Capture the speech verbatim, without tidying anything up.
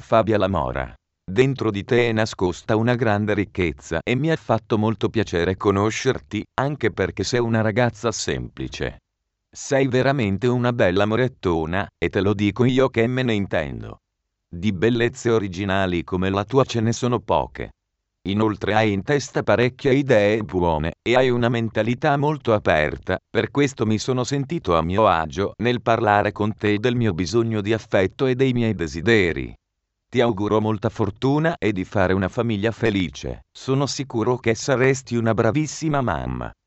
Fabia Lamora. Dentro di te è nascosta una grande ricchezza e mi ha fatto molto piacere conoscerti, anche perché sei una ragazza semplice. Sei veramente una bella morettona, e te lo dico io che me ne intendo. Di bellezze originali come la tua ce ne sono poche. Inoltre hai in testa parecchie idee buone, e hai una mentalità molto aperta, per questo mi sono sentito a mio agio nel parlare con te del mio bisogno di affetto e dei miei desideri. Ti auguro molta fortuna e di fare una famiglia felice. Sono sicuro che saresti una bravissima mamma.